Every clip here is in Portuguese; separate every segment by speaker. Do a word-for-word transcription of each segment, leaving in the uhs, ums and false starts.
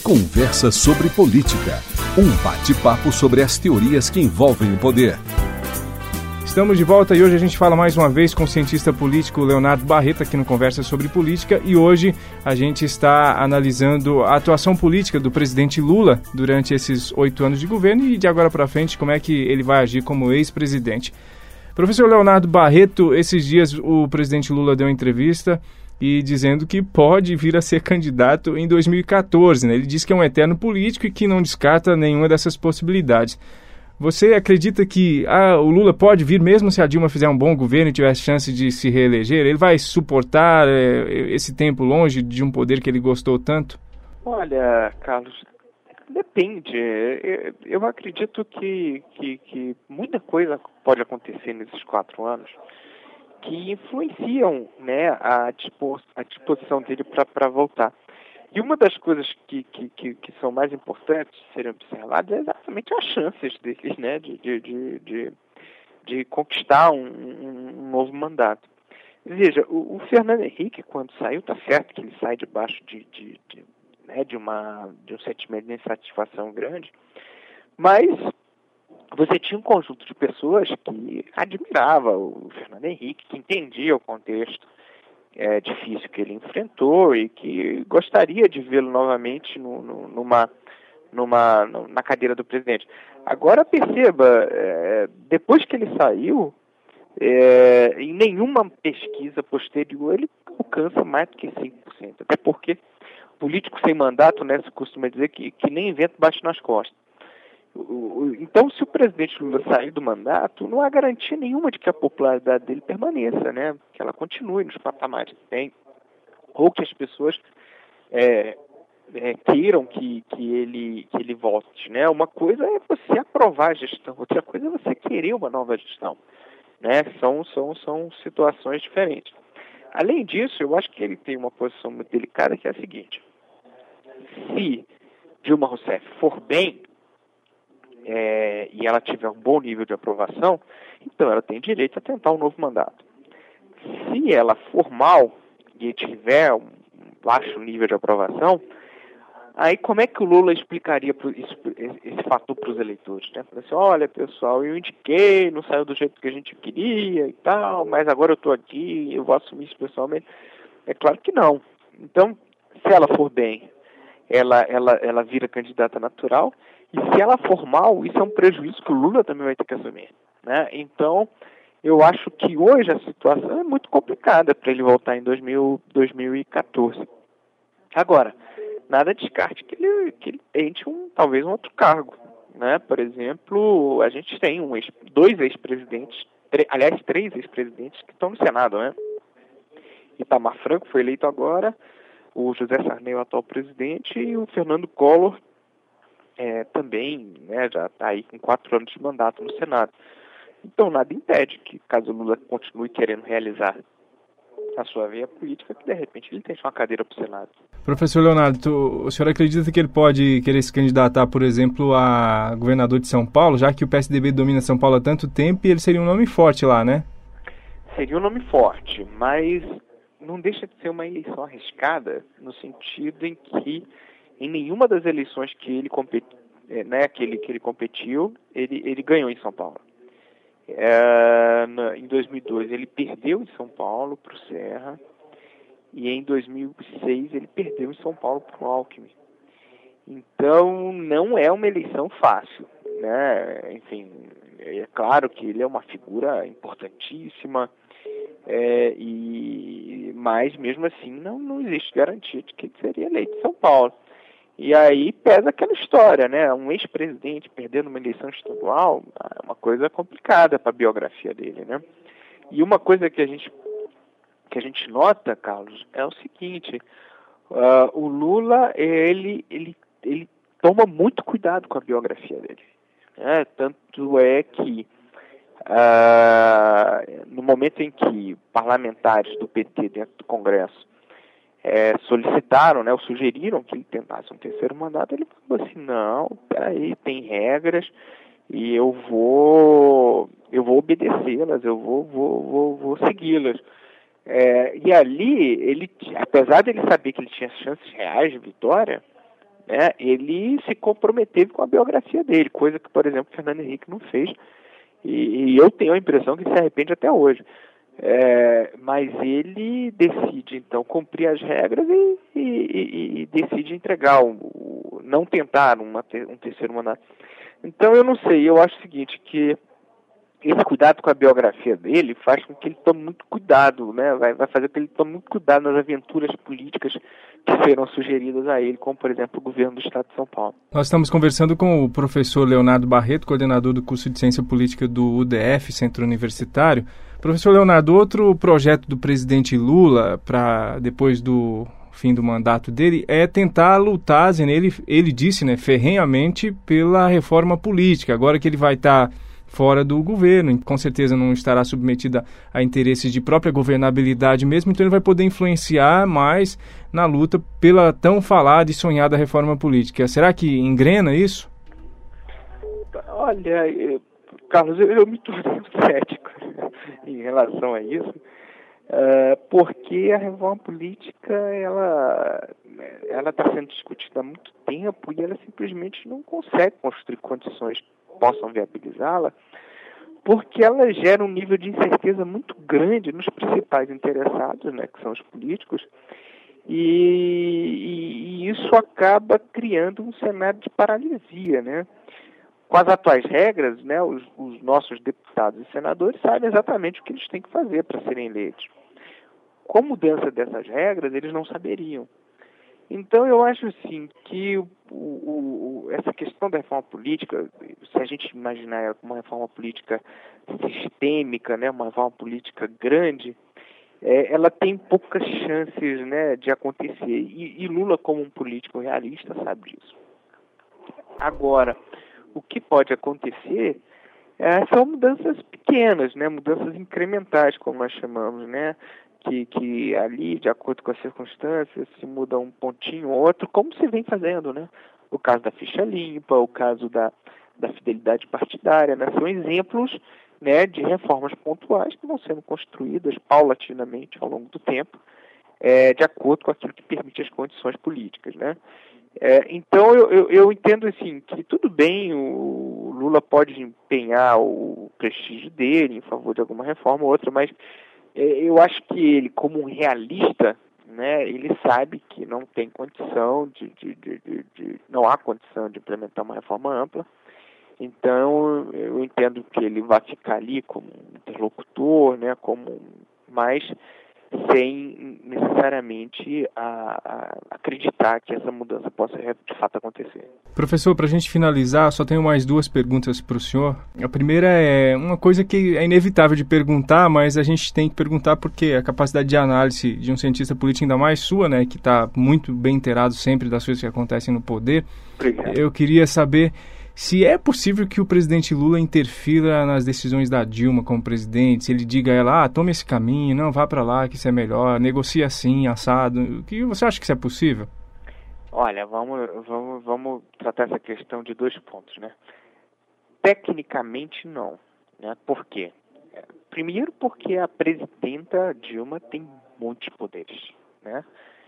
Speaker 1: Conversa sobre política. Um bate-papo sobre as teorias que envolvem o poder.
Speaker 2: Estamos de volta e hoje a gente fala mais uma vez com o cientista político Leonardo Barreto aqui no Conversa sobre Política, e hoje a gente está analisando a atuação política do presidente Lula durante esses oito anos de governo e de agora para frente como é que ele vai agir como ex-presidente. Professor Leonardo Barreto, esses dias o presidente Lula deu uma entrevista e dizendo que pode vir a ser candidato em dois mil e quatorze. Né? Ele diz que é um eterno político e que não descarta nenhuma dessas possibilidades. Você acredita que ah, o Lula pode vir mesmo se a Dilma fizer um bom governo e tiver chance de se reeleger? Ele vai suportar é, esse tempo longe de um poder que ele gostou tanto?
Speaker 3: Olha, Carlos, depende. Eu acredito que, que, que muita coisa pode acontecer nesses quatro anos que influenciam, né, a, dispo, a disposição dele para voltar. E uma das coisas que, que, que, que são mais importantes de serem observadas é exatamente as chances deles, né, de, de, de, de, de conquistar um, um novo mandato. Veja, o, o Fernando Henrique, quando saiu, está certo que ele sai debaixo de, de, de, né, de, uma, de um sentimento de insatisfação grande, mas você tinha um conjunto de pessoas que admirava o Fernando Henrique, que entendia o contexto é, difícil que ele enfrentou e que gostaria de vê-lo novamente no, no, numa, numa, na cadeira do presidente. Agora perceba, é, depois que ele saiu, é, em nenhuma pesquisa posterior ele alcança mais do que cinco por cento. Até porque político sem mandato, né, se costuma dizer que, que nem vento bate nas costas. Então, se o presidente Lula sair do mandato, não há garantia nenhuma de que a popularidade dele permaneça, né? Que ela continue nos patamares que tem, ou que as pessoas é, é, queiram que, que, ele, que ele volte, né? Uma coisa é você aprovar a gestão, outra coisa é você querer uma nova gestão, né? São, são, são situações diferentes. Além disso, eu acho que ele tem uma posição muito delicada, que é a seguinte: se Dilma Rousseff for bem, É, e ela tiver um bom nível de aprovação, então ela tem direito a tentar um novo mandato. Se ela for mal e tiver um baixo nível de aprovação, aí como é que o Lula explicaria pro, esse, esse fator para os eleitores? Né? Assim, olha, pessoal, eu indiquei, não saiu do jeito que a gente queria e tal, mas agora eu estou aqui, eu vou assumir isso pessoalmente. É claro que não. Então, se ela for bem, ela, ela, ela vira candidata natural. E se ela for mal, isso é um prejuízo que o Lula também vai ter que assumir, né? Então, eu acho que hoje a situação é muito complicada para ele voltar em dois mil, dois mil e quatorze. Agora, nada descarte que ele, que ele tente um, talvez um outro cargo, né? Por exemplo, a gente tem um ex, dois ex-presidentes, tre, aliás, três ex-presidentes que estão no Senado, né? Itamar Franco foi eleito agora, o José Sarney, o atual presidente, e o Fernando Collor, É, também, né, já está aí com quatro anos de mandato no Senado. Então, nada impede que, caso o Lula continue querendo realizar a sua via política, que de repente ele tenha uma cadeira para o Senado.
Speaker 2: Professor Leonardo, tu, o senhor acredita que ele pode querer se candidatar, por exemplo, a governador de São Paulo, já que o P S D B domina São Paulo há tanto tempo e ele seria um nome forte lá, né? Seria um nome forte, mas não deixa de ser uma eleição arriscada, no sentido em que em nenhuma das eleições que ele, competi, né, que ele, que ele competiu, ele, ele ganhou em São Paulo. É, na, em dois mil e dois ele perdeu em São Paulo para o Serra, e em dois mil e seis ele perdeu em São Paulo para o Alckmin. Então não é uma eleição fácil, né? Enfim, é claro que ele é uma figura importantíssima, é, e, mas mesmo assim não, não existe garantia de que ele seria eleito em São Paulo. E aí pesa aquela história, né? Um ex-presidente perdendo uma eleição estadual é uma coisa complicada para a biografia dele, né? E uma coisa que a gente, que a gente nota, Carlos, é o seguinte: uh, o Lula, ele, ele, ele toma muito cuidado com a biografia dele, né? Tanto é que uh, no momento em que parlamentares do P T dentro do Congresso É, solicitaram, né, ou sugeriram que ele tentasse um terceiro mandato, ele falou assim: não, peraí, tem regras e eu vou eu vou obedecê-las, eu vou, vou, vou, vou segui-las. É, e ali, ele, apesar de ele saber que ele tinha chances reais de vitória,
Speaker 3: né, ele se comprometeu com a biografia dele, coisa que, por exemplo, Fernando Henrique não fez, e, e eu tenho a impressão que se arrepende até hoje. É, mas ele decide, então, cumprir as regras e, e, e, e decide entregar, o, o, não tentar uma, um terceiro mandato. Então, eu não sei, eu acho o seguinte, que esse cuidado com a biografia dele faz com que ele tome muito cuidado, né? Vai, vai fazer com que ele tome muito cuidado nas aventuras políticas que serão sugeridas a ele, como, por exemplo, o governo do Estado de São Paulo.
Speaker 2: Nós estamos conversando com o professor Leonardo Barreto, coordenador do curso de Ciência Política do U D F, Centro Universitário. Professor Leonardo, outro projeto do presidente Lula, para depois do fim do mandato dele, é tentar lutar, ele, ele disse, né, ferrenhamente pela reforma política. Agora que ele vai estar fora do governo, com certeza não estará submetida a interesses de própria governabilidade mesmo, então ele vai poder influenciar mais na luta pela tão falada e sonhada reforma política. Será que engrena isso?
Speaker 3: Olha, eu, Carlos, eu, eu me tornei cético em relação a isso, uh, porque a reforma política ela ela está sendo discutida há muito tempo e ela simplesmente não consegue construir condições possam viabilizá-la, porque ela gera um nível de incerteza muito grande nos principais interessados, né, que são os políticos, e, e isso acaba criando um cenário de paralisia, né? Com as atuais regras, né, os, os nossos deputados e senadores sabem exatamente o que eles têm que fazer para serem eleitos. Com a mudança dessas regras, eles não saberiam. Então, eu acho, assim, que o, o, o, essa questão da reforma política, se a gente imaginar ela como uma reforma política sistêmica, né, uma reforma política grande, é, ela tem poucas chances, né, de acontecer. E, e Lula, como um político realista, sabe disso. Agora, o que pode acontecer é, são mudanças pequenas, né, mudanças incrementais, como nós chamamos, né? Que, que ali, de acordo com as circunstâncias, se muda um pontinho ou outro, como se vem fazendo, né? O caso da ficha limpa, o caso da, da fidelidade partidária, né? São exemplos, né, de reformas pontuais que vão sendo construídas paulatinamente ao longo do tempo, é, de acordo com aquilo que permite as condições políticas, né? É, então, eu, eu, eu entendo, assim, que tudo bem, o Lula pode empenhar o prestígio dele em favor de alguma reforma ou outra, mas eu acho que ele, como um realista, né, ele sabe que não tem condição de, de, de, de, de não há condição de implementar uma reforma ampla. Então, eu entendo que ele vai ficar ali como interlocutor, né, como, mas sem necessariamente a, a acreditar que essa mudança possa de fato acontecer.
Speaker 2: Professor, para a gente finalizar, só tenho mais duas perguntas para o senhor. A primeira é uma coisa que é inevitável de perguntar, mas a gente tem que perguntar porque a capacidade de análise de um cientista político, ainda mais sua, né, que está muito bem inteirado sempre das coisas que acontecem no poder.
Speaker 3: Obrigado.
Speaker 2: Eu queria saber se é possível que o presidente Lula interfira nas decisões da Dilma como presidente, se ele diga a ela, ah, tome esse caminho, não, vá para lá que isso é melhor, negocie assim, assado. O que você acha que isso é possível?
Speaker 3: Olha, vamos, vamos, vamos tratar essa questão de dois pontos, né? Tecnicamente, não. Né? Por quê? Primeiro, porque a presidenta Dilma tem muitos poderes, né?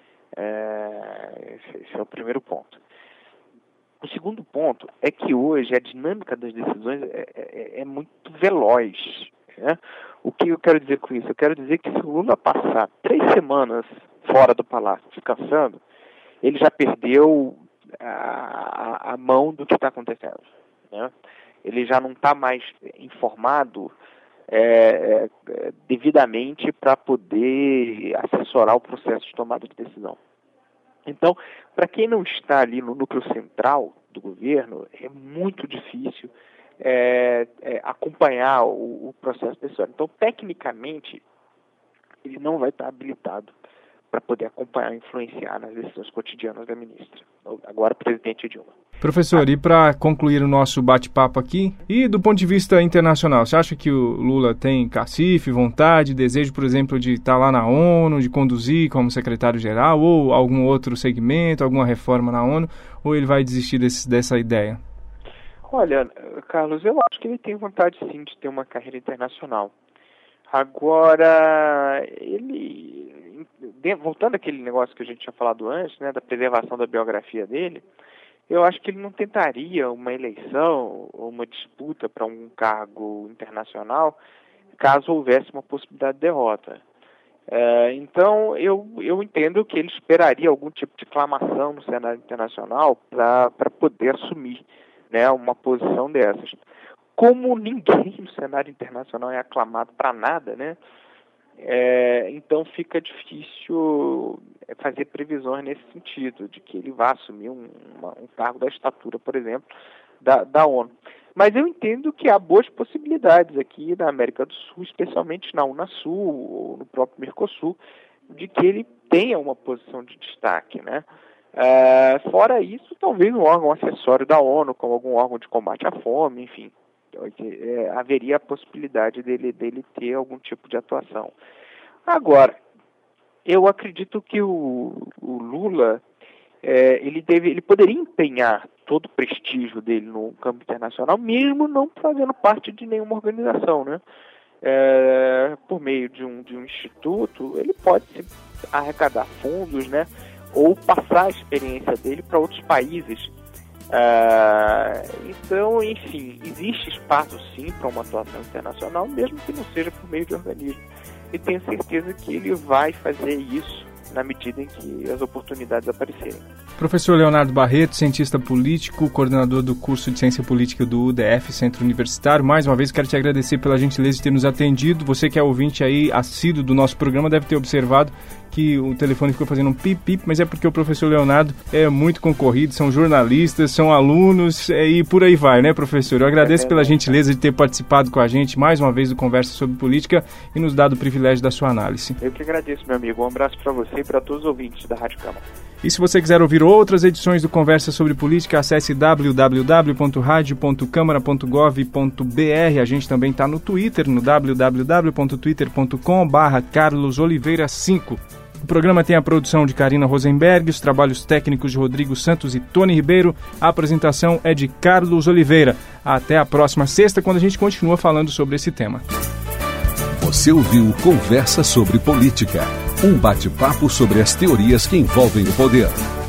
Speaker 3: É, esse é o primeiro ponto. O segundo ponto é que hoje a dinâmica das decisões é, é, é muito veloz, né? O que eu quero dizer com isso? Eu quero dizer que se o Lula passar três semanas fora do palácio descansando, ele já perdeu a, a mão do que está acontecendo, né? Ele já não está mais informado é, é, devidamente para poder assessorar o processo de tomada de decisão. Então, para quem não está ali no núcleo central do governo, é muito difícil é, é, acompanhar o, o processo decisório. Então, tecnicamente, ele não vai estar habilitado para poder acompanhar e influenciar nas decisões cotidianas da ministra, agora presidente Dilma.
Speaker 2: Professor, e para concluir o nosso bate-papo aqui, e do ponto de vista internacional, você acha que o Lula tem cacife, vontade, desejo, por exemplo, de estar lá na ONU, de conduzir como secretário-geral, ou algum outro segmento, alguma reforma na ONU, ou ele vai desistir desse, dessa ideia?
Speaker 3: Olha, Carlos, eu acho que ele tem vontade sim de ter uma carreira internacional. Agora, ele, de, voltando àquele negócio que a gente tinha falado antes, né, da preservação da biografia dele, eu acho que ele não tentaria uma eleição ou uma disputa para um cargo internacional caso houvesse uma possibilidade de derrota. É, então, eu, eu entendo que ele esperaria algum tipo de aclamação no cenário internacional para poder assumir, né, uma posição dessas. Como ninguém no cenário internacional é aclamado para nada, né, é, então fica difícil fazer previsões nesse sentido, de que ele vá assumir um, uma, um cargo da estatura, por exemplo, da, da ONU. Mas eu entendo que há boas possibilidades aqui na América do Sul, especialmente na Unasul ou no próprio Mercosul, de que ele tenha uma posição de destaque, né? É, fora isso, talvez um órgão acessório da ONU, como algum órgão de combate à fome, enfim, é, haveria a possibilidade dele, dele ter algum tipo de atuação. Agora, eu acredito que o, o Lula, é, ele, deve, ele poderia empenhar todo o prestígio dele no campo internacional, mesmo não fazendo parte de nenhuma organização, né? É, por meio de um, de um instituto, ele pode arrecadar fundos, né? Ou passar a experiência dele para outros países. É, então, enfim, existe espaço sim para uma atuação internacional, mesmo que não seja por meio de organismo. E tenho certeza que ele vai fazer isso na medida em que as oportunidades aparecerem.
Speaker 2: Professor Leonardo Barreto, cientista político, coordenador do curso de Ciência Política do U D F, Centro Universitário. Mais uma vez, quero te agradecer pela gentileza de ter nos atendido. Você que é ouvinte aí, assíduo do nosso programa, deve ter observado que o telefone ficou fazendo um pip-pip, mas é porque o professor Leonardo é muito concorrido, são jornalistas, são alunos é, e por aí vai, né, professor? Eu agradeço é pela gentileza de ter participado com a gente mais uma vez do Conversa sobre Política e nos dado o privilégio da sua análise.
Speaker 3: Eu que agradeço, meu amigo. Um abraço para você e para todos os ouvintes da Rádio Câmara.
Speaker 2: E se você quiser ouvir outras edições do Conversa sobre Política, acesse w w w ponto radio ponto câmara ponto gov ponto b r. A gente também está no Twitter, no w w w ponto twitter ponto com barra carlos oliveira cinco. O programa tem a produção de Karina Rosenberg, os trabalhos técnicos de Rodrigo Santos e Tony Ribeiro. A apresentação é de Carlos Oliveira. Até a próxima sexta, quando a gente continua falando sobre esse tema.
Speaker 1: Você ouviu Conversa sobre Política, um bate-papo sobre as teorias que envolvem o poder.